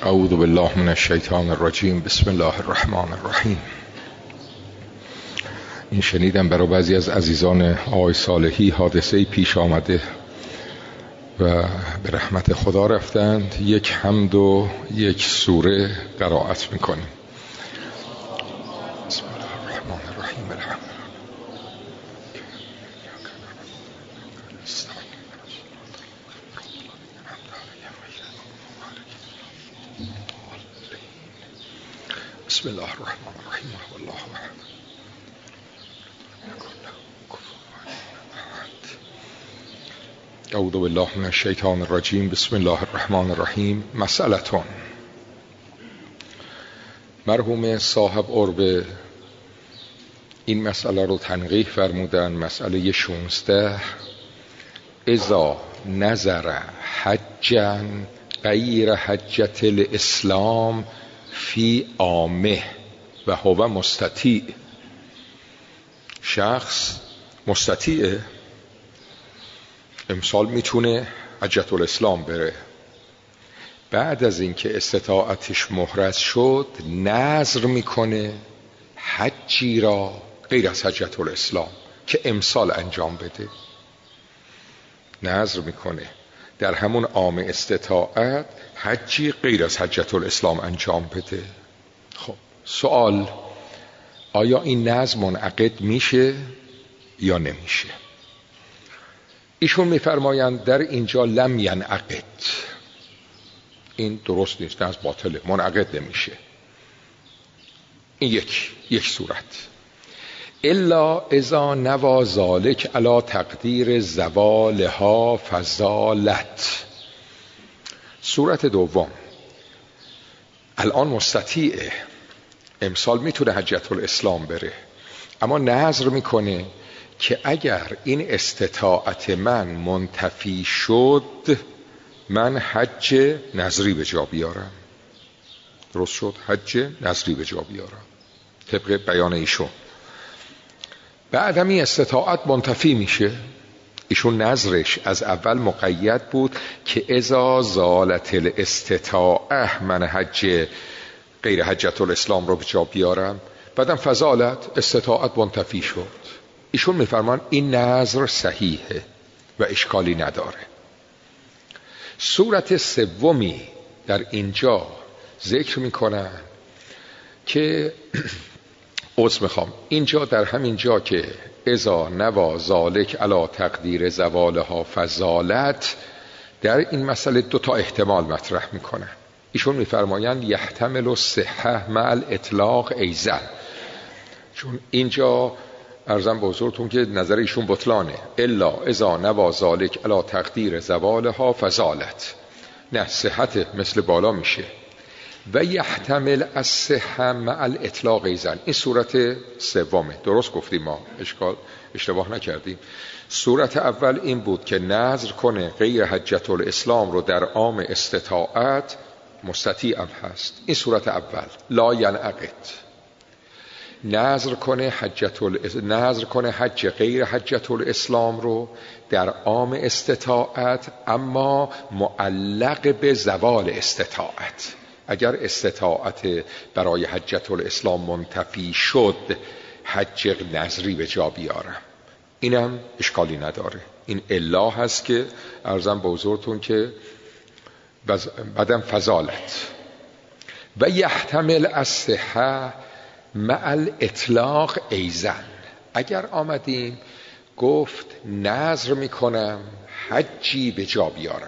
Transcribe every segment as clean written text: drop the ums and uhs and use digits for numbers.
اعوذ بالله من الشیطان الرجیم. بسم الله الرحمن الرحیم. این شنیدم برای بعضی از عزیزان آقای صالحی حادثه پیش آمده و به رحمت خدا رفتند. یک حمد و یک سوره قرائت میکنیم. بسم الله الرحمن الرحیم. بسم الله الرحمن الرحیم. والله احد. اعوذ بالله من الشیطان الرجیم. بسم الله الرحمن الرحیم. مسئلتون. مرحوم صاحب عربه این مسئله رو تنقیح فرمودن. مسئله 16: اذا نظر حجا غیر حجة الاسلام فی عامه و هو مستطیع. شخص مستطیعه، امسال میتونه حجة الاسلام بره، بعد از اینکه استطاعتش محرز شد نذر میکنه حجی را غیر از حجة الاسلام که امسال انجام بده. نذر میکنه در همون عام استطاعت حجی غیر از حجة الاسلام انجام بده. خب سوال: آیا این نذر منعقد میشه یا نمیشه؟ ایشون میفرمایند در اینجا لم ینعقد. این درست نیست، نذر باطله، منعقد نمیشه. این یک صورت. الا اذا نوى ذلك علی تقدیر زوالها فزالت. صورت دوم: الان مستطیعه، امسال میتونه حجة الاسلام بره، اما نذر میکنه که اگر این استطاعت من منتفی شد من حج نذری به جا بیارم. درست شد؟ حج نذری به جا بیارم طبق بیان ایشون. بعد همین استطاعت منتفی میشه. ایشون نذرش از اول مقید بود که اذا زالت الاستطاعه من حج غیر حجة الاسلام رو به جا بیارم، بعدم فزالت استطاعت منتفی شد. ایشون میفرمان این نذر صحیحه و اشکالی نداره. صورت سومی در اینجا ذکر میکنن که اینجا در همین جا که اذا نوى ذلك علی تقدیر زوالها فزالت، در این مسئله دو تا احتمال مطرح میکنن. ایشون میفرمایند یحتمل الصحة مع الاطلاق ایضا. چون اینجا عرضم به حضورتون که نظر ایشون بطلانه. الا اذا نوى ذلك علی تقدیر زوالها فزالت، نه صحت مثل بالا میشه. و یحتمل الصحة مع الاطلاق ایضا. این صورت سومه. درست گفتیم، ما اشتباه نکردیم. صورت اول این بود که نذر کنه غیر حجة الاسلام رو در عام استطاعت، مستطیع هم هست. این صورت اول. لا ینعقد. نذر کنه حج غیر حجة الاسلام رو در عام استطاعت، اما معلق به زوال استطاعت. اگر استطاعت برای حجة الاسلام منتفی شد حج نذری به جا بیارم. اینم اشکالی نداره. این الا هست که عرضم به حضورتون که بعدم فزالت. و یحتمل الصحة مع الاطلاق ایضا. اگر آمدیم گفت نذر میکنم حجی به جا بیارم،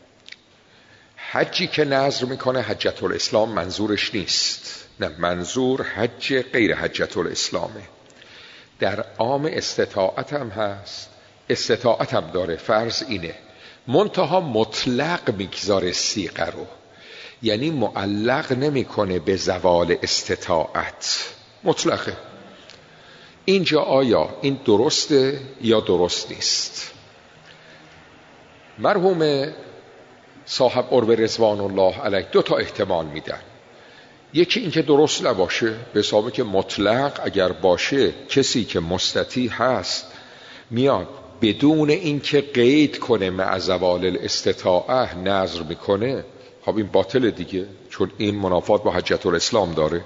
حجی که نذر میکنه حجة الاسلام منظورش نیست، نه، منظور حج غیر حجة الاسلامه. در عام استطاعت هم هست، استطاعت هم داره، فرض اینه، منتها مطلق میگذاره صیغه رو، یعنی معلق نمیکنه به زوال استطاعت، مطلقه. اینجا آیا این درسته یا درست نیست؟ مرحوم صاحب عربه رضوان الله علیه دو تا احتمال میدن. یکی این که درست نباشه، به حسابی که مطلق اگر باشه کسی که مستطیع هست میاد بدون اینکه قید کنه مع زوال الاستطاعه نذر میکنه، خب این باطل دیگه، چون این منافات با حجت الاسلام داره.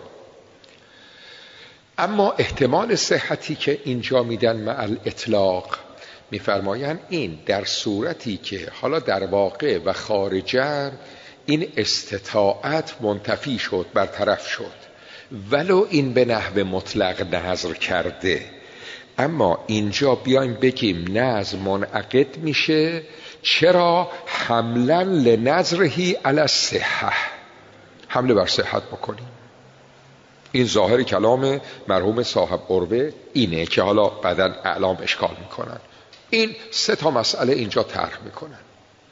اما احتمال صحتی که اینجا میدن مع الاطلاق، میفرماین این در صورتی که حالا در واقع و خارجا این استطاعت منتفی شد، برطرف شد، ولو این به نحو مطلق نظر کرده، اما اینجا بیایم بگیم نظر منعقد میشه. چرا؟ حملا لنظرهی علی الصحه، حمله بر صحت بکنیم. این ظاهر کلام مرحوم صاحب عروه اینه که حالا بعداً اعلام اشکال میکنن. این 3 مسئله اینجا طرح میکنن.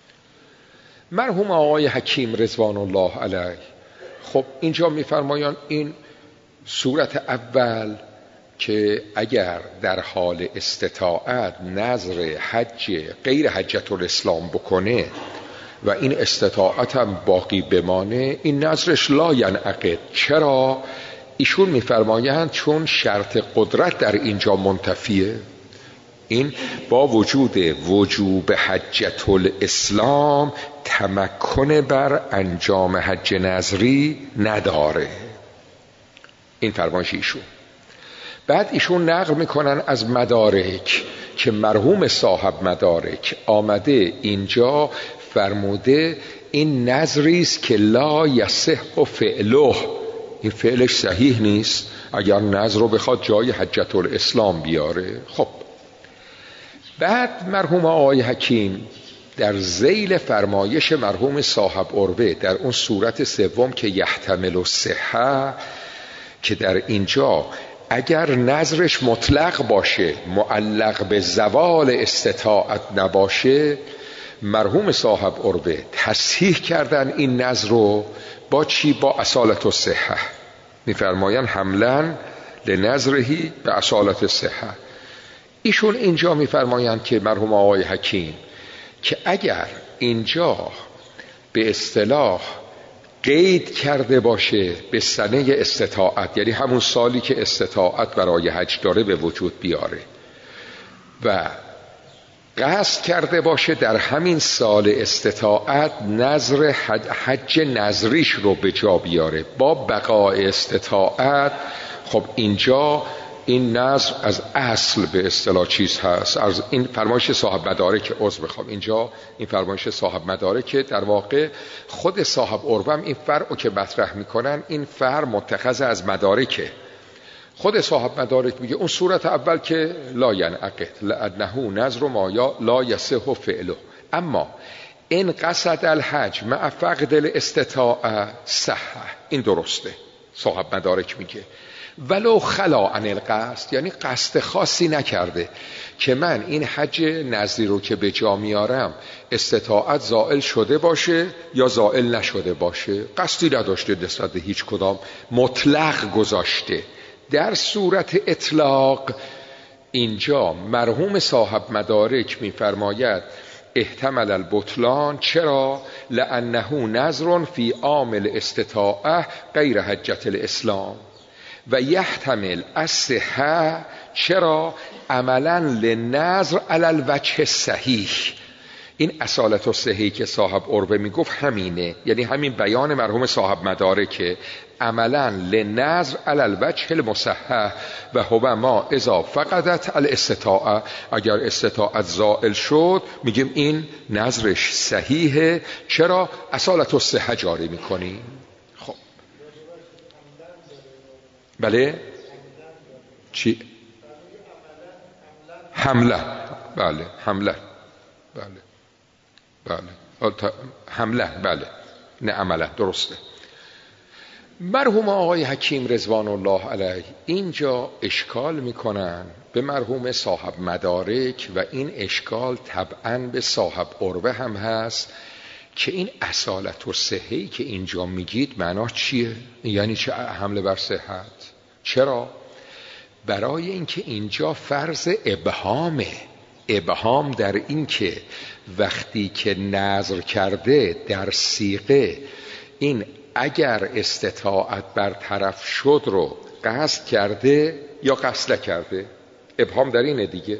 مرحوم آقای حکیم رضوان الله علیه خب اینجا میفرمایان این صورت اول که اگر در حال استطاعت نظر حج غیر حجت الاسلام بکنه و این استطاعت هم باقی بمانه، این نظرش لا ینعقد. چرا؟ ایشون میفرمایند چون شرط قدرت در اینجا منتفیه. این با وجوب حجت الاسلام تمکن بر انجام حج نظری نداره. این فرمایش ایشون. بعد ایشون نقل میکنن از مدارک که مرحوم صاحب مدارک آمده اینجا فرموده این نظری است که لا یصح فعله، این فعلش صحیح نیست اگر نظر رو بخواد جای حجت الاسلام بیاره. خب بعد مرحوم آقای حکیم در ذیل فرمایش مرحوم صاحب عروه در اون صورت سوم که یحتمل الصحه، که در اینجا اگر نظرش مطلق باشه، معلق به زوال استطاعت نباشه، مرحوم صاحب عروه تصحیح کردن این نظر رو با چی؟ با اصالت الصحه. میفرماین حملا لنظرهی به اصالت الصحه. ایشون اینجا میفرمایند که مرحوم آقای حکیم که اگر اینجا به اصطلاح قید کرده باشه به سنه استطاعت، یعنی همون سالی که استطاعت برای حج داره به وجود بیاره، و قصد کرده باشه در همین سال استطاعت نظر حج نظریش رو به جا بیاره با بقای استطاعت، خب اینجا این نظر از اصل به اصطلاح چیز هست. از این فرمایش صاحب مدارک عذر بخوام، اینجا این فرمایش صاحب مدارک در واقع خود صاحب عروه هم این فرع که مطرح میکنن، این فرع متخذ از مدارکه. خود صاحب مدارک میگه اون صورت اول که لا ینعقد لانه نظر ما لا یصح فعله، اما این قصد الحج مع فقد الاستطاعه صح، این درسته. صاحب مدارک میگه ولو خلا عن القصد، یعنی قصد خاصی نکرده که من این حج نظری رو که به جا میارم استطاعت زائل شده باشه یا زائل نشده باشه، قصدی نداشته نسبت به هیچ کدام، مطلق گذاشته. در صورت اطلاق اینجا مرحوم صاحب مدارک میفرماید احتمل البطلان. چرا؟ لانه نظر فی عامل استطاعه غیر حجت الاسلام و یحتمل الصحه. چرا؟ عملا للنظر علی الوجه الصحیح. این اصالت الصحیح که صاحب عروه میگفت همینه، یعنی همین بیان مرحوم صاحب مدارکه، عملا للنظر علی الوجه المصحح و هو ما اذا فقدت الاستطاعه، اگر استطاعت زائل شد میگیم این نظرش صحیحه. چرا؟ اصالت الصحه جاری میکنیم. خب بله چی؟ حمله. بله حمله. بله بله حمله. بله نه عمله. درسته. مرحوم آقای حکیم رضوان الله علیه اینجا اشکال میکنن به مرحوم صاحب مدارک و این اشکال طبعا به صاحب عروه هم هست که این اصالت و صحهی که اینجا میگید معنا چیه؟ یعنی چه حمله بر صحت؟ چرا؟ برای اینکه اینجا فرض ابهام در این که وقتی که نظر کرده در صیغه این اگر استطاعت برطرف شد رو قصد کرده یا قصد نکرده، ابهام در اینه دیگه.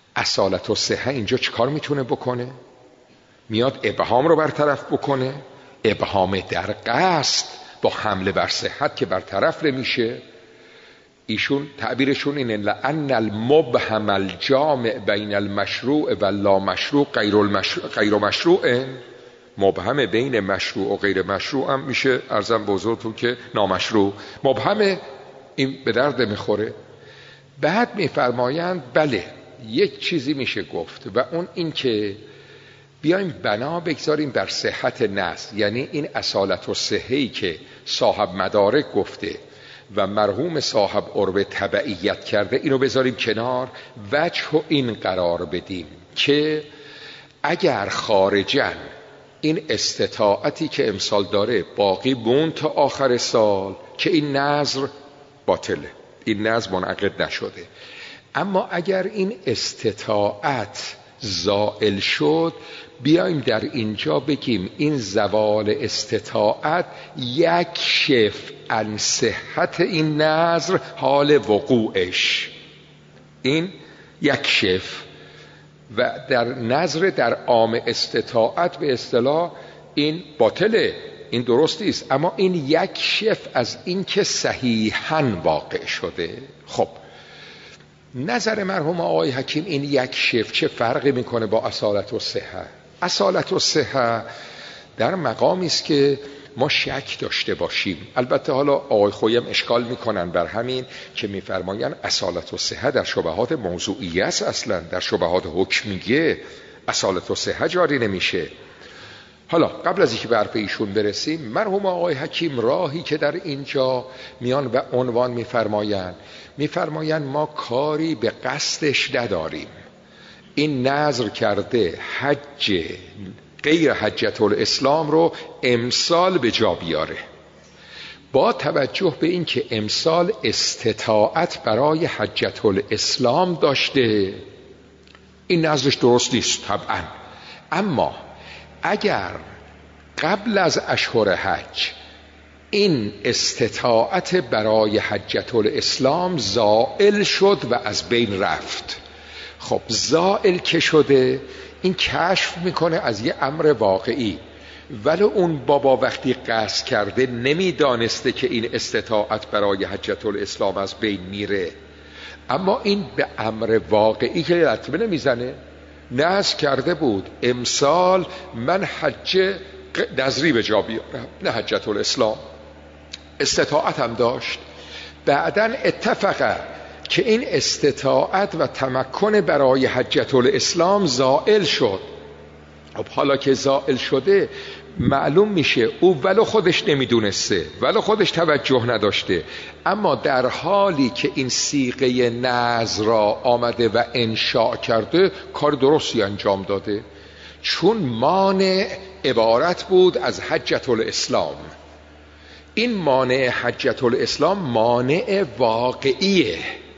اصالت و صحه اینجا چیکار میتونه بکنه؟ میاد ابهام رو برطرف بکنه، ابهام در قصد با حمله بر صحت که برطرف نمیشه. ایشون تعبیرشون اینه لأن المبهم الجامع بین المشروع و لا مشروع غیر مشروع. مبهم بین مشروع و غیر مشروع هم میشه عرضم بزرگتون که نامشروع. مبهم این به درد میخوره. بعد میفرمایند بله یک چیزی میشه گفت و اون این که بیایم بنا بگذاریم بر صحت نص، یعنی این اصالت و صحه‌ای که صاحب مدارک گفته و مرحوم صاحب عرب تبعیت کرده اینو بذاریم کنار، وجه و این قرار بدیم که اگر خارجاً این استطاعتی که امسال داره باقی موند تا آخر سال که این نذر باطله، این نذر منعقد نشده. اما اگر این استطاعت زائل شد بیایم در اینجا بگیم این زوال استطاعت یکشف عن صحت این نذر حال وقوعش، این یکشف. و در نظر در عام استطاعت به اصطلاح این باطله، این درست است، اما این یکشف از این که صحیحاً واقع شده. خب نظر مرحوم آقای حکیم این یکشف چه فرقی میکنه با اصالت و صحه؟ اصالت و صحه در مقامی است که ما شک داشته باشیم. البته حالا آقای خویم اشکال میکنن بر همین که میفرماین اصالت و صحه در شبهات موضوعیه است، اصلا در شبهات حکمیه اصالت و صحه جاری نمیشه. حالا قبل از اینکه به حرف ایشون برسیم، مرحوم آقای حکیم راهی که در اینجا میان و عنوان میفرماین ما کاری به قصدش نداریم، این نذر کرده حج غیر حجت الاسلام رو امسال به جا بیاره، با توجه به این که امسال استطاعت برای حجت الاسلام داشته، این نذرش درست نیست طبعا. اما اگر قبل از اشهر حج این استطاعت برای حجت الاسلام زائل شد و از بین رفت، خب زائل که شده این کشف میکنه از یه امر واقعی، ولی اون بابا وقتی قصد کرده نمیدانسته که این استطاعت برای حجت الاسلام از بین میره، اما این به امر واقعی که لطمه نمیزنه. نذر کرده بود امسال من حج نذری به جا بیارم، نه حجت الاسلام، استطاعت هم داشت. بعداً اتفقه که این استطاعت و تمکن برای حجت الاسلام زائل شد. خب حالا که زائل شده معلوم میشه او ولو خودش نمیدونسته، ولو خودش توجه نداشته، اما در حالی که این صیغه نذر را آمده و انشاء کرده کار درستی انجام داده، چون مانع عبارت بود از حجت الاسلام. این مانع حجت الاسلام مانع واقعیه،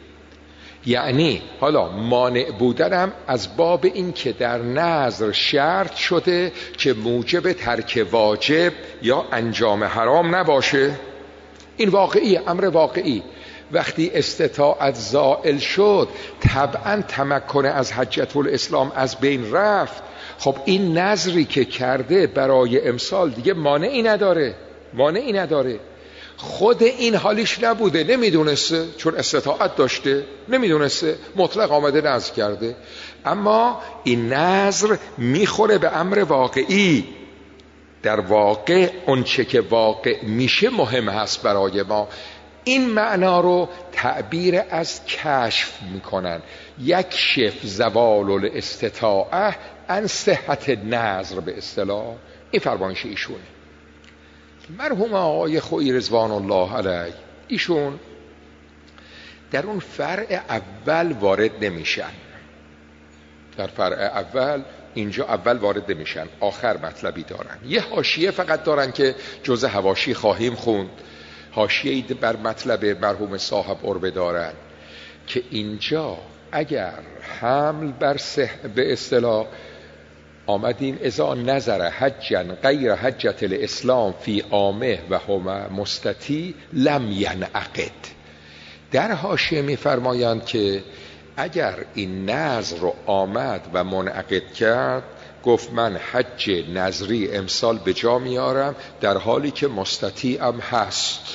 یعنی حالا مانع بودنم از باب این که در نذر شرط شده که موجب ترک واجب یا انجام حرام نباشه. این واقعی، امر واقعی. وقتی استطاعت زائل شد طبعا تمکن از حجت الاسلام از بین رفت. خب این نذری که کرده برای امسال دیگه مانعی نداره. خود این حالیش نبوده، نمیدونسته، چون استطاعت داشته نمیدونسته، مطلق آمده نذر کرده. اما این نذر میخوره به امر واقعی. در واقع اونچه که واقع میشه مهم هست برای ما. این معنا رو تعبیر از کشف میکنن، یکشف زوال الاستطاعه عن صحت نذر به اصطلاح. این فرمایش ایشونه. مرحوم آقای خویی رضوان الله علیه ایشون در اون فرع اول وارد نمیشن، در فرع اول اینجا اول وارد نمیشن، آخر مطلبی دارن. یه حاشیه فقط دارن که جزء حواشی خواهیم خوند، حاشیه‌ای بر مطلب مرحوم صاحب عربه دارن که اینجا اگر حمل بر به اصطلاح آمدیم اذا نظر حجا غیر حجت الاسلام فی عامه و هم مستطیع لم ینعقد. در حاشیه میفرمایند که اگر این نذر رو آمد و منعقد کرد گفت من حج نظری امسال به جا میارم در حالی که مستطیعم هست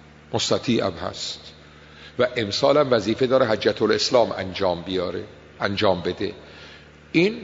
و امسالم وظیفه داره حجة الاسلام انجام بده. این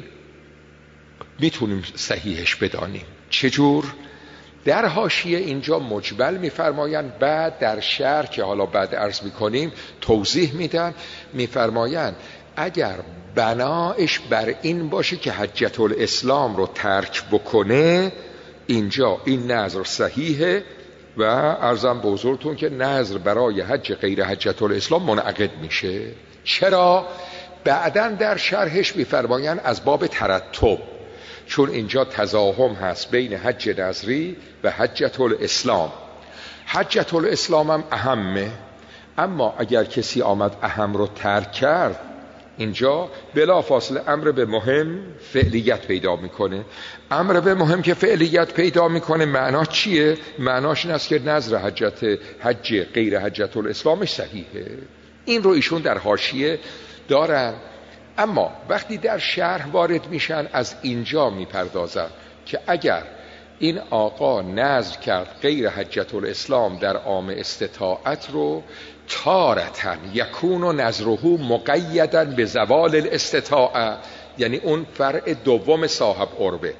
میتونیم صحیحش بدانیم. چجور؟ در حاشیه اینجا مجمل میفرمایند، بعد در شرح که حالا بعد عرض میکنیم توضیح میدن، میفرمایند اگر بنایش بر این باشه که حجة الاسلام رو ترک بکنه، اینجا این نظر صحیحه و عرضم به حضورتون که نظر برای حج غیر حجة الاسلام منعقد میشه. چرا؟ بعداً در شرحش میفرمایند از باب ترتب، چون اینجا تزاحم هست بین حج نظری و حجة الاسلام. حجة الاسلام هم اهمه، اما اگر کسی آمد اهم رو ترک کرد، اینجا بلافاصله امر به مهم فعلیت پیدا میکنه. امر به مهم که فعلیت پیدا میکنه معنا چیه؟ معناش این است که نظر حج غیر حجة الاسلامش صحیحه. این رو ایشون در حاشیه دارن، اما وقتی در شرح وارد میشن از اینجا میپردازن که اگر این آقا نظر کرد غیر حجة الاسلام در عام استطاعت رو، تارتن یکون نظره مقیدا به زوال الاستطاعه، یعنی اون فرع دوم صاحب قربه،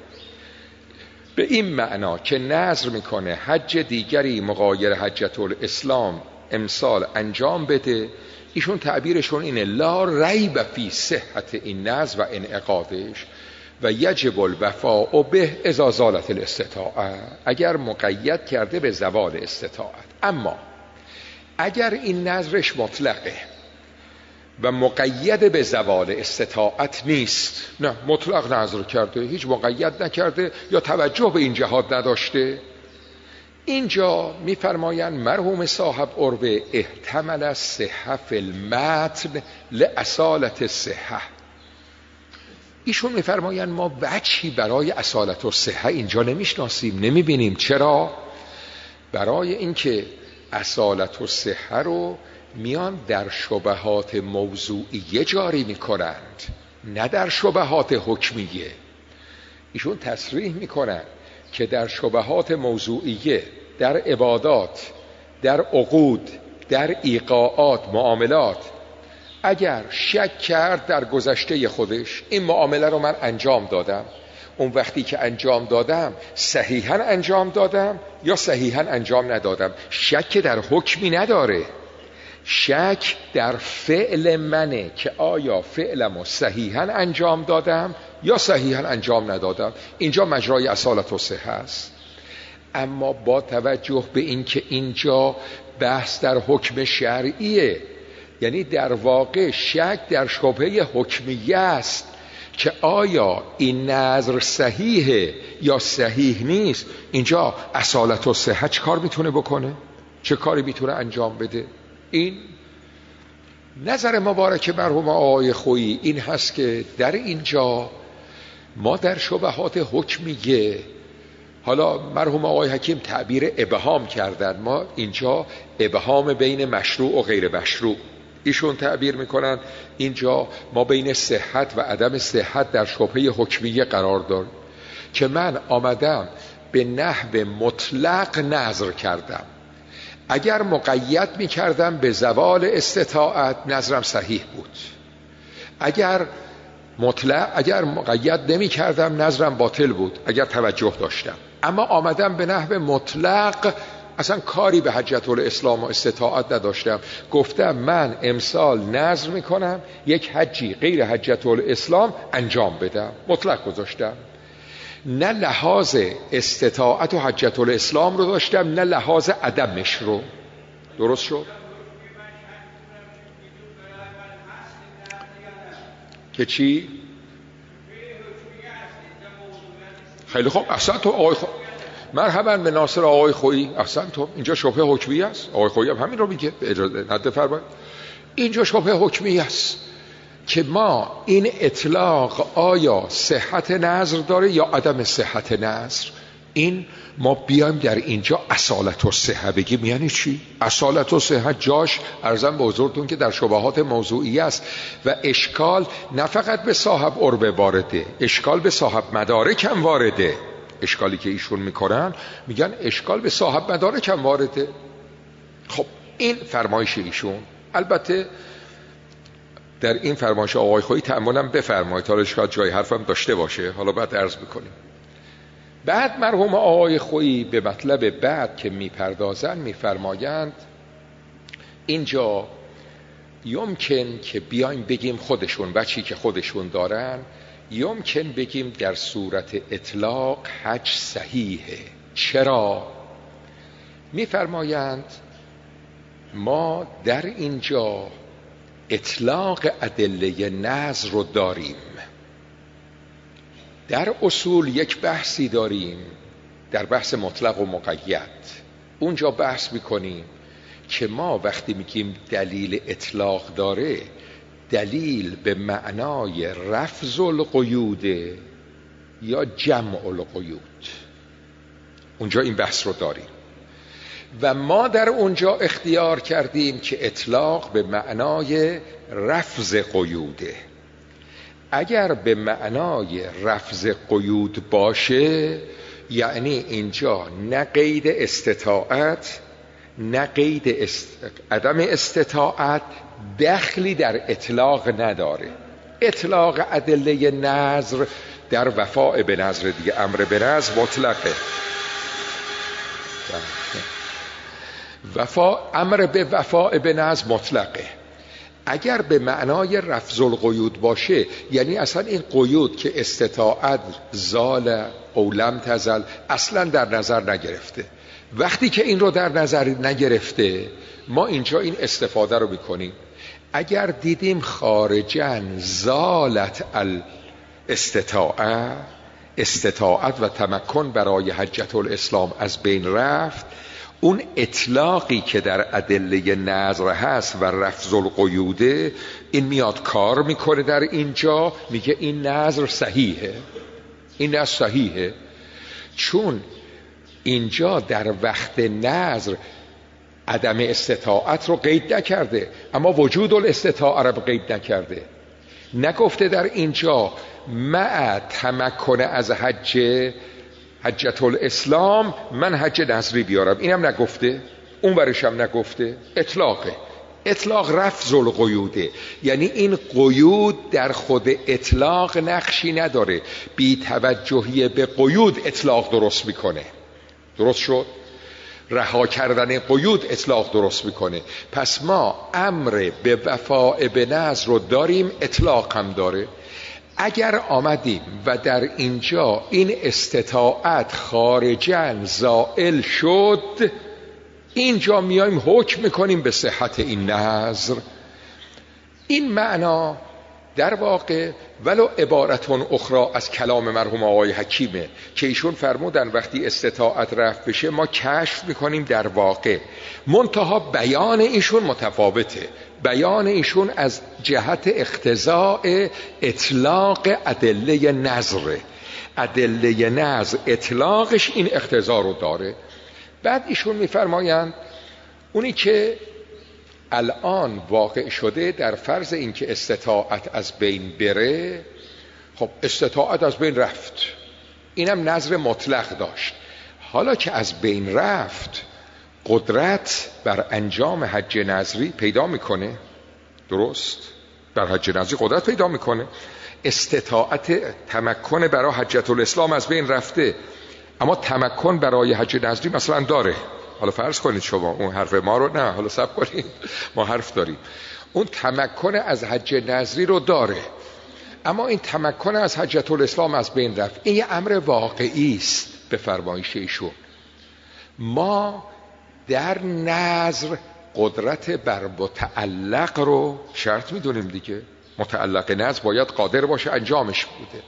به این معنا که نظر میکنه حج دیگری مغایر حجة الاسلام امسال انجام بده. ایشون تعبیرشون اینه لا ریب فی صحت این نظر و انعقادش و یجب الوفاء به اذا زالت الاستطاعه، اگر مقید کرده به زوال استطاعت. اما اگر این نظرش مطلقه و مقید به زوال استطاعت نیست، نه مطلق نظر کرده، هیچ مقید نکرده یا توجه به این جهات نداشته، اینجا میفرمایند مرحوم صاحب قربه احتمل الصحة فی المتن لاصالة الصحة. ایشون میفرمایند ما وجهی برای اصالت الصحة اینجا نمیشناسیم، نمیبینیم. چرا؟ برای اینکه اصالت الصحة رو میان در شبهات موضوعیه جاری میکنند، نه در شبهات حکمیه. ایشون تصریح میکنند که در شبهات موضوعیه، در عبادات، در عقود، در ایقاعات، معاملات، اگر شک کرد در گذشته خودش این معامله رو من انجام دادم، اون وقتی که انجام دادم صحیحاً انجام دادم یا صحیحاً انجام ندادم، شک در حکمی نداره، شک در فعل منه که آیا فعلمو صحیحاً انجام دادم یا صحیحاً انجام ندادم. اینجا مجرای اصالت الصحة است. اما با توجه به اینکه اینجا بحث در حکم شرعیه، یعنی در واقع شک در شبهه حکمیه است که آیا این نظر صحیحه یا صحیح نیست، اینجا اصالت الصحة چه کار میتونه بکنه؟ چه کاری میتونه انجام بده؟ این نظر مبارک مرحوم آقای خویی این هست که در اینجا ما در شبهات حکمیه، حالا مرحوم آقای حکیم تعبیر ابهام کردن، ما اینجا ابهام بین مشروع و غیر مشروع ایشون تعبیر میکنن، اینجا ما بین صحت و عدم صحت در شبهه حکمیه قرار داریم که من آمدم به نحو مطلق نظر کردم، اگر مقید میکردم به زوال استطاعت نظرم صحیح بود، اگر مقید نمی کردم نظرم باطل بود اگر توجه داشتم. اما آمدم به نحو مطلق، اصلا کاری به حجة الاسلام و استطاعت نداشتم، گفتم من امسال نظر میکنم یک حجی غیر حجة الاسلام انجام بدم، مطلق گذاشتم، نه لحاظ استطاعت و حجة الاسلام رو داشتم نه لحاظ عدمش رو. درست شد؟ که چی؟ خیلی خوب، احسن تو آقای مرحبا به ناصر آقای خویی، احسن تو، اینجا شبهه حکمی است. آقای خویی هم همین رو میگه، اجازه نده فرمایید، اینجا شبهه حکمی است که ما این اطلاق آیا صحت نظر داره یا عدم صحت نظر، این ما بیایم در اینجا اصالت و صحه بگیم یعنی چی؟ اصالت و صحه جاش عرضم به حضورتون که در شبهات موضوعی است و اشکال نه فقط به صاحب عربه وارده، اشکال به صاحب مدارک هم وارده. اشکالی که ایشون میکنن میگن اشکال به صاحب مدارک هم وارده. خب این فرمایش ایشون. البته در این فرمایش آقای خویی تأملم بفرمایید، حالا شاید جای حرفم داشته باشه، حالا بعد عرض میکنیم. بعد مرحوم آقای خویی به مطلب بعد که میپردازن میفرمایند اینجا یمکن که بیایم بگیم خودشون بچی که خودشون دارن یمکن بگیم در صورت اطلاق حج صحیحه. چرا؟ میفرمایند ما در اینجا اطلاق ادله نظر رو داریم. در اصول یک بحثی داریم در بحث مطلق و مقید. اونجا بحث میکنیم که ما وقتی میگیم دلیل اطلاق داره دلیل به معنای رفض القیود یا جمع القیود. اونجا این بحث رو داریم و ما در اونجا اختیار کردیم که اطلاق به معنای رفض قیوده. اگر به معنای رفض قیود باشه یعنی اینجا نه قید استطاعت نه قید عدم استطاعت دخلی در اطلاق نداره. اطلاق ادله نظر در وفاء به نظر دیگه، امر به نظر مطلقه. امر به وفاء به نظر مطلقه. اگر به معنای رفض القیود باشه یعنی اصلا این قیود که استطاعت زال او لم تزل اصلا در نظر نگرفته. وقتی که این رو در نظر نگرفته ما اینجا این استفاده رو میکنیم. اگر دیدیم خارجاً زالت استطاعت و تمکن برای حجت الاسلام از بین رفت، اون اطلاقی که در ادله نظر هست و رفض القیوده این میاد کار میکنه در اینجا، میگه این نظر صحیحه. این نظر صحیحه چون اینجا در وقت نظر عدم استطاعت رو قید نکرده اما وجود الاستطاعت رو قید نکرده. نگفته در اینجا مع تمکن از حجت الاسلام من حج نظری بیارم، اینم نگفته، اون ورشم نگفته. اطلاقه. اطلاق رفض القیوده یعنی این قیود در خود اطلاق نقشی نداره، بی توجهی به قیود اطلاق درست میکنه. درست شد؟ رها کردن قیود اطلاق درست میکنه. پس ما امر به وفاء به نظر رو داریم، اطلاق هم داره. اگر آمدیم و در اینجا این استطاعت خارجاً زائل شد اینجا میایم حکم میکنیم به صحت این نظر. این معنا در واقع ولو عبارتون اخرى از کلام مرحوم آقای حکیمه که ایشون فرمودن وقتی استطاعت رفت بشه ما کشف میکنیم در واقع، منتها بیان ایشون متفاوته. بیان ایشون از جهت اقتضاء اطلاق ادله نظر. ادله نظر اطلاقش این اقتضا رو داره. بعد ایشون میفرمایند اونی که الان واقع شده در فرض اینکه استطاعت از بین بره، خب استطاعت از بین رفت، اینم نظر مطلق داشت. حالا که از بین رفت قدرت بر انجام حج نظری پیدا میکنه. درست؟ بر حج نظری قدرت پیدا میکنه. استطاعت تمکن برای حجت الاسلام از بین رفته اما تمکن برای حج نظری مثلا داره. حالا فرض کنید شما اون حرف ما رو نه، حالا صبر کنید، ما حرف داریم. اون تمکن از حج نظری رو داره اما این تمکن از حجت الاسلام از بین رفت. این یه امر واقعی است به فرمایش ایشون. ما در نظر قدرت بر متعلق رو شرط میدونیم دیگه. متعلق نظر باید قادر باشه انجامش بوده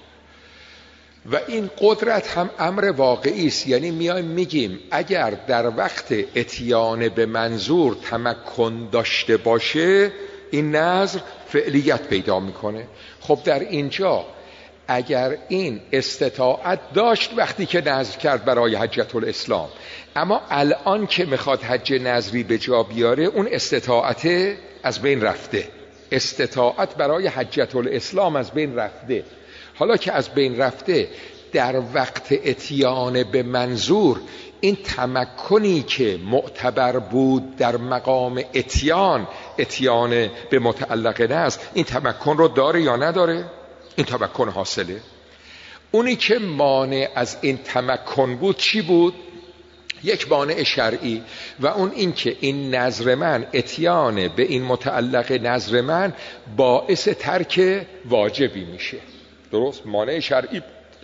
و این قدرت هم امر واقعی است. یعنی میایم میگیم اگر در وقت اتیان به منظور تمکن داشته باشه این نظر فعلیت پیدا میکنه. خب در اینجا اگر این استطاعت داشت وقتی که نذر کرد برای حجة الاسلام، اما الان که میخواد حج نذری به جا بیاره اون استطاعت از بین رفته، استطاعت برای حجة الاسلام از بین رفته. حالا که از بین رفته، در وقت اتیان به منظور این تمکنی که معتبر بود در مقام اتیان به متعلق نذر، این تمکن رو داره یا نداره؟ این تمکن حاصله. اونی که مانع از این تمکن بود چی بود؟ یک مانع شرعی، و اون این که این نذر من، اتیان به این متعلق نذر من باعث ترک واجبی میشه. درست؟ مانع شرعی.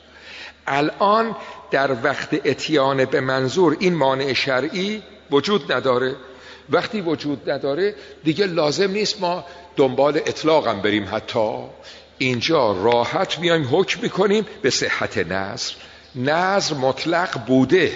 الان در وقت اتیان به منظور این مانع شرعی وجود نداره. وقتی وجود نداره دیگه لازم نیست ما دنبال اطلاقم بریم، حتی اینجا راحت میایم حکم میکنیم به صحت نذر. نذر مطلق بوده،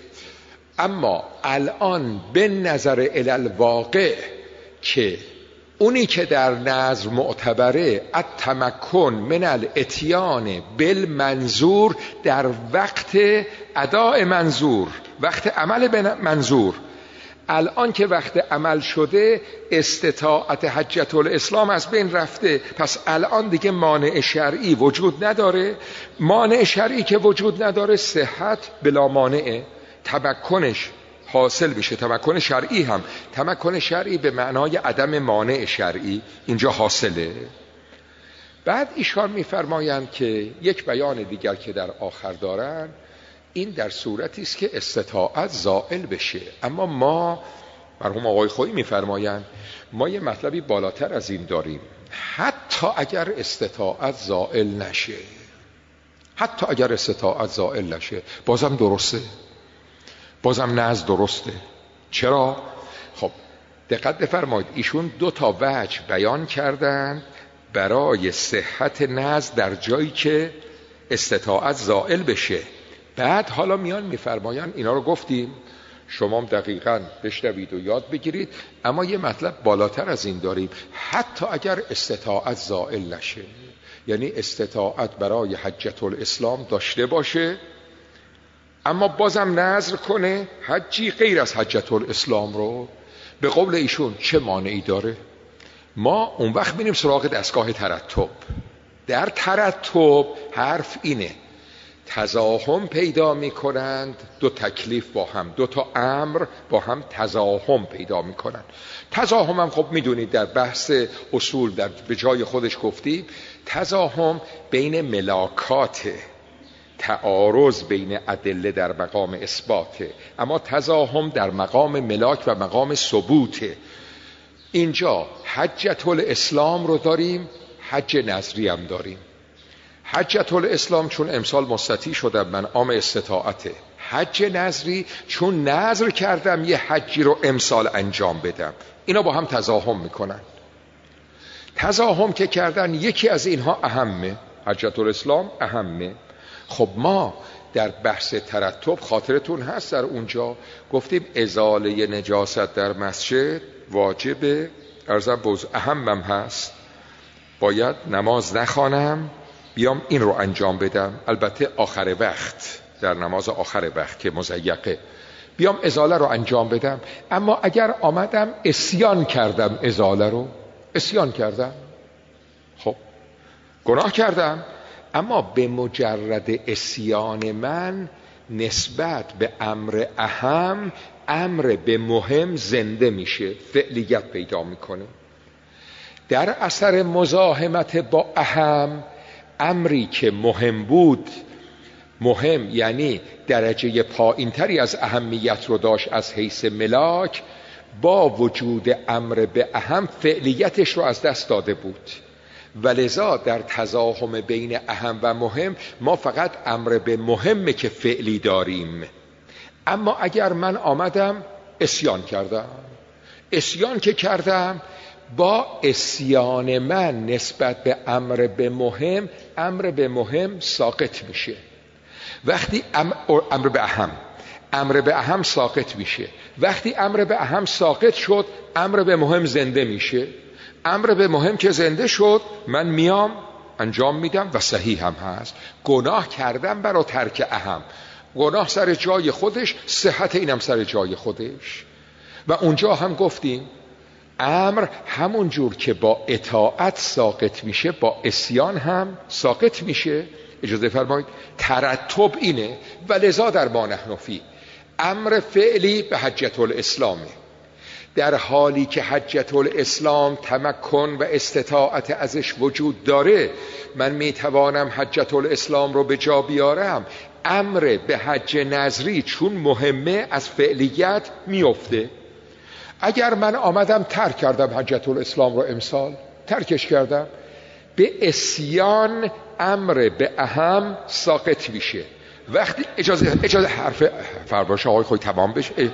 اما الان به نظر الواقع که اونی که در نذر معتبره التمکن من الاتیان بالمنظور در وقت اداء منظور، وقت عمل به منظور. الان که وقت عمل شده استطاعت حجة الاسلام از بین رفته، پس الان دیگه مانع شرعی وجود نداره. مانع شرعی که وجود نداره صحت بلا مانعه، تمکنش حاصل بشه. تمکن شرعی هم، تمکن شرعی به معنای عدم مانع شرعی اینجا حاصله. بعد ایشان میفرمایند که یک بیان دیگر که در آخر دارن، این در صورتی است که استطاعت زائل بشه. اما ما، مرحوم آقای خویی میفرمایند، ما یه مطلبی بالاتر از این داریم. حتی اگر استطاعت زائل نشه، حتی اگر استطاعت زائل نشه، بازم درسته، بازم نذر درسته. چرا؟ خب دقت بفرمایید، ایشون 2 تا وجه بیان کردن برای صحت نذر در جایی که استطاعت زائل بشه. بعد حالا میان میفرمایند، اینا رو گفتیم، شما هم دقیقاً بشنوید و یاد بگیرید، اما یه مطلب بالاتر از این داریم. حتی اگر استطاعت زائل نشه، یعنی استطاعت برای حجة الاسلام داشته باشه اما بازم نذر کنه حجی غیر از حجة الاسلام رو، به قول ایشون چه مانعی داره؟ ما اون وقت میریم سراغ دستگاه ترتب. در ترتب حرف اینه، تزاحم پیدا میکنند 2 تکلیف با هم، 2 تا امر با هم تزاحم پیدا میکنند. تزاحم هم خب میدونید در بحث اصول در به جای خودش گفتیم، تزاحم بین ملاکاته، تعارض بین ادله در مقام اثباته، اما تزاحم در مقام ملاک و مقام ثبوته. اینجا حجة الاسلام رو داریم، حج نذری هم داریم. حجة الاسلام چون امسال مستطیع شدم من، عام استطاعته. حج نذری چون نذر کردم یه حجی رو امسال انجام بدم. اینا با هم تزاحم میکنن. تزاحم که کردن یکی از اینها اهمه، حجة الاسلام اهمه. خب ما در بحث ترتب خاطرتون هست در اونجا گفتیم ازاله نجاست در مسجد واجبه، اهمم هست، باید نماز نخوانم بیام این رو انجام بدم. البته آخر وقت، در نماز آخر وقت که مضیقه، بیام ازاله رو انجام بدم. اما اگر آمدم اسیان کردم، ازاله رو اسیان کردم، خب گناه کردم، اما به مجرد اسیان من نسبت به امر اهم، امر به مهم زنده میشه، فعلیت پیدا میکنه. در اثر مزاحمت با اهم، امری که مهم بود، مهم یعنی درجه پایینتری از اهمیت رو داشت از حیث ملاک، با وجود امر به اهم فعلیتش رو از دست داده بود. ولذا در تزاحم بین اهم و مهم ما فقط امر به مهمه که فعلی داریم. اما اگر من آمدم اسیان کردم، اسیان که کردم، با اسیان من نسبت به امر به مهم، امر به مهم ساقط میشه. وقتی امر به اهم ساقط میشه، وقتی امر به اهم ساقط شد، امر به مهم زنده میشه. امر به مهم که زنده شد، من میام انجام میدم و صحیح هم هست. گناه کردم برای ترک اهم، گناه سر جای خودش، صحت اینم سر جای خودش. و اونجا هم گفتیم امر همون جور که با اطاعت ساقط میشه با عصیان هم ساقط میشه. اجازه فرمایید ترتب اینه و لذا در ما نحن فی امر فعلی به حجت الاسلامه. در حالی که حجت الاسلام تمکن و استطاعت ازش وجود داره، من میتوانم حجت الاسلام رو به جا بیارم. امر به حج نظری چون مهمه از فعلیت میفته. اگر من آمدم ترک کردم حجت الاسلام رو، امسال ترکش کردم، به عصیان امر به اهم ساقط میشه. وقتی اجازه حرف فرمایش آقای خوی تمام بشه.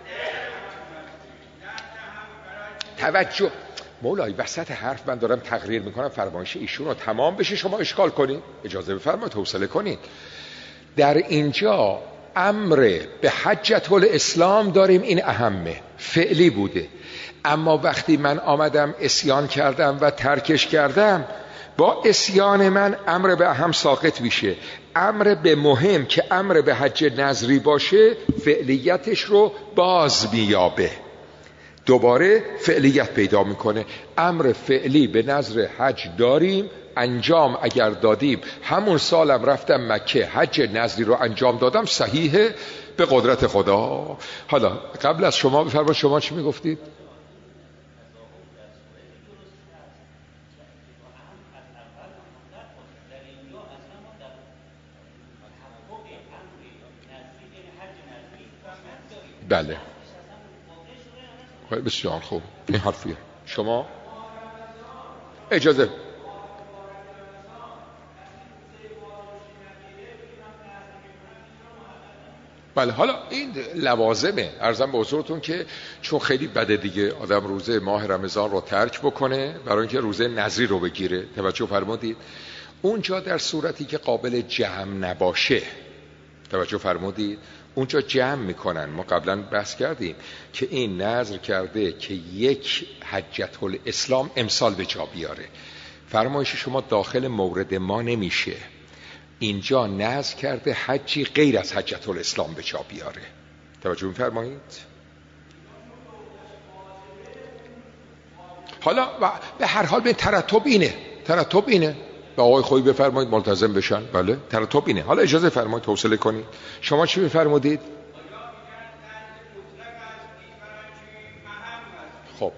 توجه مولای، وسط حرف من دارم تقریر میکنم، فرمایش ایشون رو تمام بشه شما اشکال کنید. اجازه بفرمایید حوصله کنید. در اینجا امر به حجت الاسلام داریم، این اهمه، فعلی بوده. اما وقتی من آمدم عصیان کردم و ترکش کردم، با عصیان من امر به اهم ساقط میشه. امر به مهم که امر به حج نظری باشه فعلیتش رو باز مییابه، دوباره فعلیت پیدا میکنه. امر فعلی به نظر حج داریم، انجام اگر دادیم، همون سالم رفتم مکه حج نظری رو انجام دادم، صحیحه به قدرت خدا. حالا قبل از شما بفرمایید، شما چی میگفتید؟ بله بسیار خوب، این حرفیه. شما اجازه بله. حالا این لوازمه، عرضم به حضورتون که چون خیلی بده دیگه آدم روزه ماه رمضان رو ترک بکنه برای اینکه روزه نظری رو بگیره. توجه فرمودید؟ اونجا در صورتی که قابل جمع نباشه، توجه فرمودید، اونجا جمع میکنن. ما قبلا بحث کردیم که این نظر کرده که یک حجت الاسلام امسال به جا بیاره. فرمایش شما داخل مورد ما نمیشه. اینجا نظر کرده حجی غیر از حجت الاسلام به جا بیاره. توجه می‌فرمایید؟ حالا به هر حال به ترتب اینه. به آقای خویی بفرمایید ملتزم بشن. بله ترتب اینه. حالا اجازه فرمایید حوصله کنید. شما چی می‌فرمودید؟ خب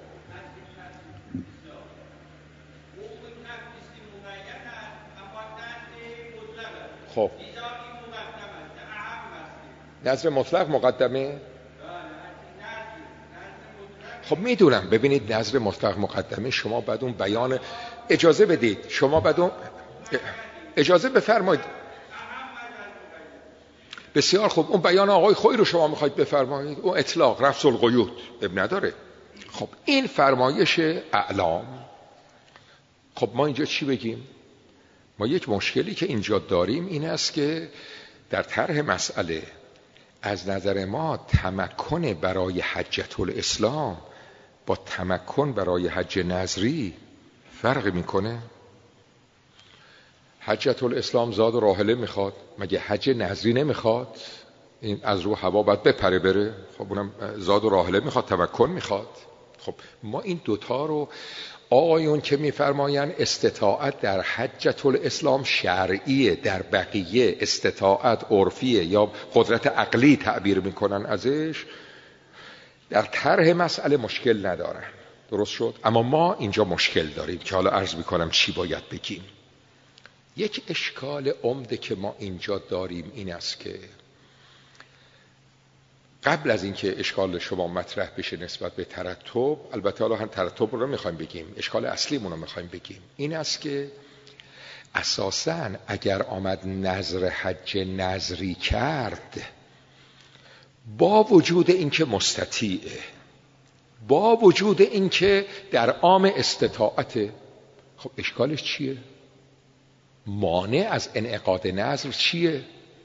خب نظر مطلق مقدمه. خب میدونم. ببینید نظر مطلق مقدمه، شما بعد اون بیان اجازه بدید، شما بعد اون اجازه بفرمایید. بسیار خوب، اون بیان آقای خویی رو شما میخواید بفرمایید، اون اطلاق رفض القیود اب نداره. خب این فرمایش اعلام. خب ما اینجا چی بگیم؟ ما یک مشکلی که اینجا داریم این است که در طرح مسئله از نظر ما تمکن برای حجت الاسلام با تمکن برای حج نظری فرق میکنه. حجت الاسلام زاد و راحله میخواد، مگه حج نظری نمیخواد؟ این از رو هوا باید بپره بره. خب اونم زاد و راحله میخواد، تمکن میخواد. خب ما این دوتا رو آقایون که میفرماین استطاعت در حجت الاسلام شرعیه، در بقیه استطاعت عرفیه یا قدرت عقلی تعبیر میکنن ازش، در طرح مسئله مشکل ندارن. درست شد؟ اما ما اینجا مشکل داریم که حالا عرض میکنم چی باید بگیم. یک اشکال عمده که ما اینجا داریم این است که قبل از اینکه اشکال شما مطرح بشه نسبت به ترتب، البته حالا هم ترتب رو میخوایم بگیم، اشکال اصلیمون رو میخوایم بگیم، این است که اساساً اگر آمد نظر حج نظری کرد با وجود اینکه مستطیعه، با وجود اینکه در عام استطاعته، خب اشکالش چیه؟ مانع از انعقاد نظر چیه؟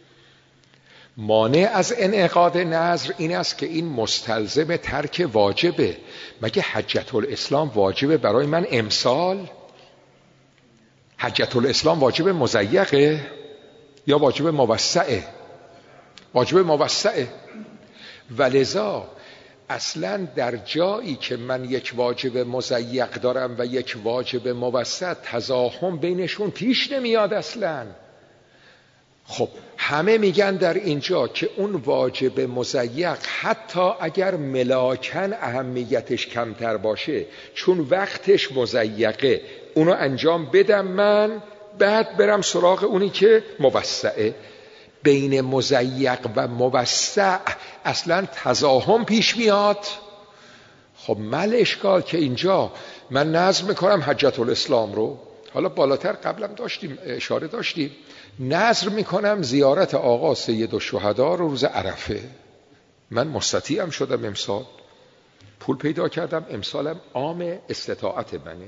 مانع از انعقاد نظر این است که این مستلزم ترک واجبه. مگه حجت الاسلام واجبه برای من امسال؟ حجة الاسلام واجب مضیقه یا واجب موسعه؟ واجب موسعه. ولذا اصلا در جایی که من یک واجب مضیق دارم و یک واجب موسع، تزاحم بینشون پیش نمیاد اصلا. خب همه میگن در اینجا که اون واجب مضیق حتی اگر ملاکن اهمیتش کمتر باشه، چون وقتش مضیقه، اونو انجام بدم من، بعد برم سراغ اونی که موسعه. بین مضیق و موسع اصلا تزاحم پیش میاد. خب مل اشکال که اینجا من نظم میکنم حجة الاسلام رو، حالا بالاتر قبلم داشتیم اشاره داشتیم، نظر میکنم زیارت آقا سید الشهدا رو روز عرفه. من مستطیعم شدم امسال، پول پیدا کردم، امسالم عام استطاعت منه،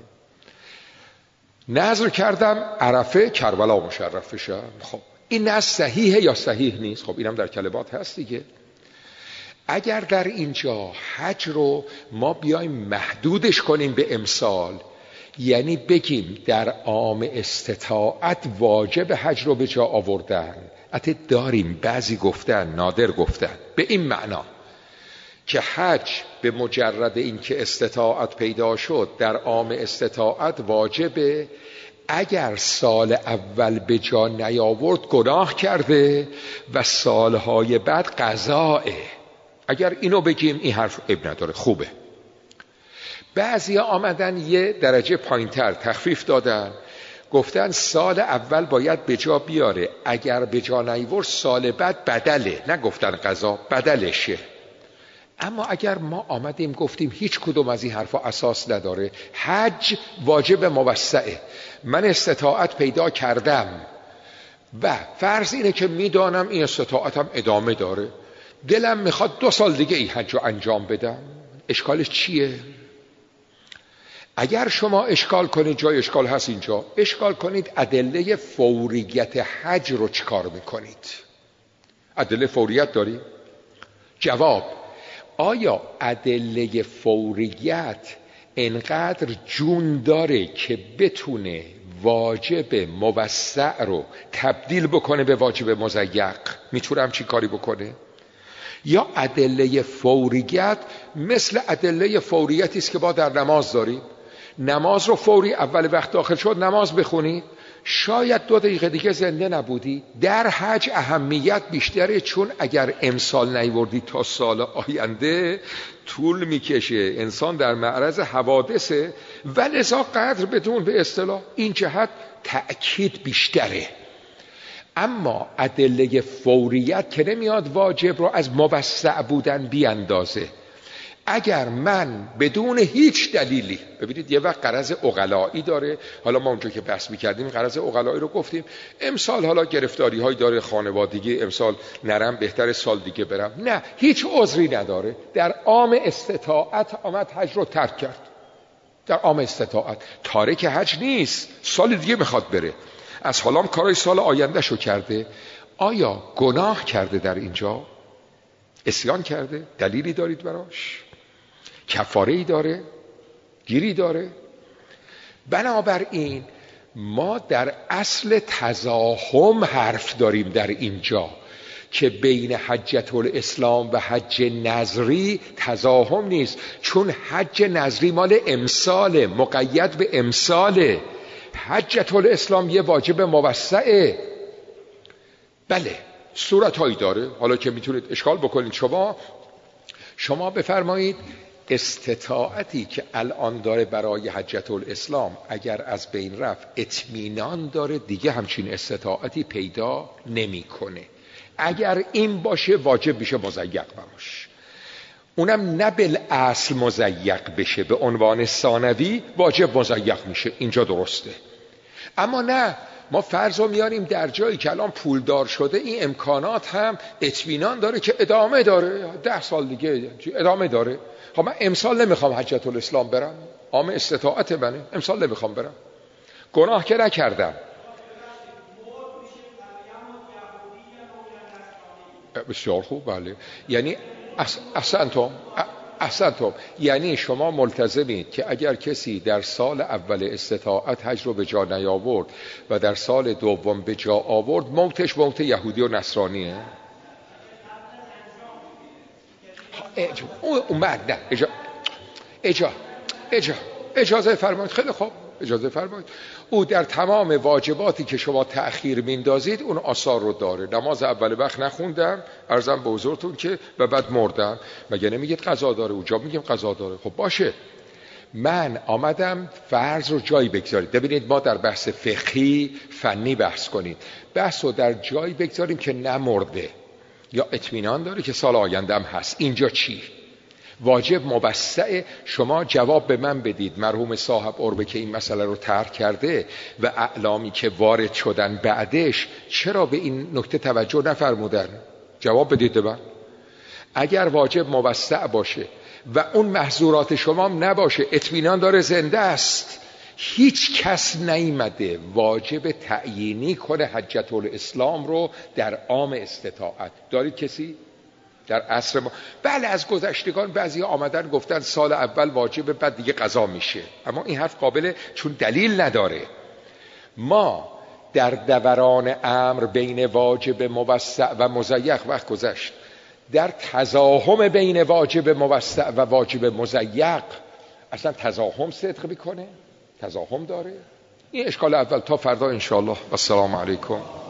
نظر کردم عرفه کربلا مشرف بشم. خب این نظر صحیحه یا صحیح نیست؟ خب اینم در کلمات هست دیگه. اگر در اینجا حج رو ما بیایم محدودش کنیم به امسال، یعنی بگیم در عام استطاعت واجب حج رو به جا آوردن، حتی داریم بعضی گفتن، نادر گفتن به این معنا که حج به مجرد اینکه استطاعت پیدا شد در عام استطاعت واجبه، اگر سال اول به جا نیاورد گناه کرده و سالهای بعد قضاءه. اگر اینو بگیم این حرف اب نداره، خوبه. بعضی آمدن یه درجه پایینتر تخفیف دادن، گفتن سال اول باید به جا بیاره، اگر به جا نیاورد سال بعد بدله، نگفتن قضا، بدلشه. اما اگر ما آمدیم گفتیم هیچ کدوم از این حرفا اساس نداره، حج واجب موسعه، من استطاعت پیدا کردم و فرض اینه که میدانم این استطاعتم ادامه داره، دلم میخواد 2 سال دیگه این حج رو انجام بدم، اشکالش چیه؟ اگر شما اشکال کنید، جای اشکال هست اینجا، اشکال کنید ادله فوریت حج رو چیکار میکنید؟ ادله فوریت داری؟ جواب: آیا ادله فوریت انقدر جون داره که بتونه واجب موسع رو تبدیل بکنه به واجب مضیق؟ میتونه همچین کاری بکنه؟ یا ادله فوریت مثل ادله فوریتی است که با در نماز داریم، نماز رو فوری اول وقت داخل شد نماز بخونی، شاید 2 دقیقه دیگه زنده نبودی. در حج اهمیت بیشتره، چون اگر امسال نیوردی تا سال آینده طول میکشه، انسان در معرض حوادثه، ولذا قدر بدون به اصطلاح این جهت تأکید بیشتره. اما ادله فوریت که نمیاد واجب رو از موسع بودن بیاندازه. اگر من بدون هیچ دلیلی، ببینید یه وقت غرض عقلایی داره، حالا ما اونجا که بحث میکردیم غرض عقلایی رو گفتیم، امسال حالا گرفتاری هایی داره خانوادگی، امسال نرم بهتر سال دیگه برم، نه هیچ عذری نداره، در عام استطاعت آمد حج رو ترک کرد، در عام استطاعت تارک حج نیست، سال دیگه میخواد بره، از حالام کارای سال آینده شو کرده. آیا گناه کرده در اینجا؟ عصیان کرده؟ دلیلی دارید براش؟ کفاره‌ای داره؟ گیری داره؟ بنابراین ما در اصل تزاحم حرف داریم در اینجا که بین حجة الاسلام و حج نظری تزاحم نیست، چون حج نظری مال امسال، مقید به امساله، حجة الاسلام یه واجب موسعه. بله صورتهایی داره، حالا که میتونید اشکال بکنید شما بفرمایید استطاعتی که الان داره برای حجة الاسلام اگر از بین رفت اطمینان داره دیگه همچین استطاعتی پیدا نمیکنه. اگر این باشه واجب میشه مضیق براش، اونم نه بالاصل مضیق بشه، به عنوان ثانوی واجب مضیق میشه، اینجا درسته. اما نه، ما فرض رو میاریم در جایی که الان پولدار شده، این امکانات هم اطمینان داره که ادامه داره، 10 سال دیگه ادامه داره. خب من امسال نمیخوام حجة الاسلام برم، عام استطاعت منه، امسال نمیخوام برم، گناه که نکردم. بسیار خوب، بله. یعنی اصلا تو احسنتم. یعنی شما ملتزمید که اگر کسی در سال اول استطاعت حج رو به جا نیاورد و در سال دوم به جا آورد، موتش موت یهودی و نصرانیه. اومد نه اجازه فرمایید. خیلی خوب، اجازه فرمایید. او در تمام واجباتی که شما تأخیر میندازید اون آثار رو داره. نماز اول وقت نخوندم، عرضم به حضورتون که و بعد مردم، مگه نمیگید قضا داره؟ اونجا میگیم قضا داره. خب باشه، من آمدم فرض رو جایی بگذارید. ببینید ما در بحث فقهی فنی بحث کنید، بحث رو در جایی بگذاریم که نمرده یا اطمینان داره که سال آیندهم هست. اینجا چی؟ واجب موسع. شما جواب به من بدید، مرحوم صاحب عربه که این مسئله رو طرح کرده و اعلامی که وارد شدن بعدش چرا به این نکته توجه نفرمودن؟ جواب بدید به من. اگر واجب موسع باشه و اون محظورات شما نباشه، اطمینان داره زنده است، هیچ کس نیامده واجب تعیینی کنه حجة الاسلام رو در عام استطاعت. دارید کسی؟ در عصر ما بله، از گذشتگان بعضی آمدن گفتن سال اول واجب، بعد دیگه قضا میشه، اما این حرف قابله چون دلیل نداره. ما در دوران امر بین واجب موسع و مضیق وقت گذشت، در تزاحم بین واجب موسع و واجب مضیق اصلا تزاحم صدق میکنه، تزاحم داره. این اشکال اول. تا فردا انشاءالله. السلام علیکم.